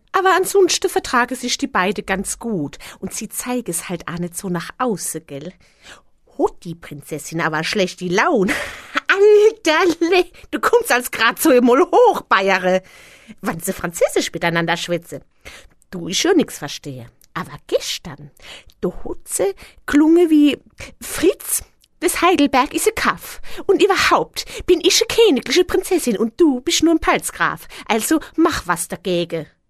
Aber ansonsten vertragen sich die beide ganz gut und sie zeigen es halt auch nicht so nach außen, gell? Hat die Prinzessin aber schlechte Laune. Alterle, du kommst als grad so im Hochbayere, wann sie französisch miteinander schwätze. Du, ich schon nix verstehe. Aber gestern, du hat sie klunge wie Fritz, das Heidelberg ist ein Kaff. Und überhaupt bin ich eine königliche Prinzessin und du bist nur ein Palzgraf. Also mach was dagegen.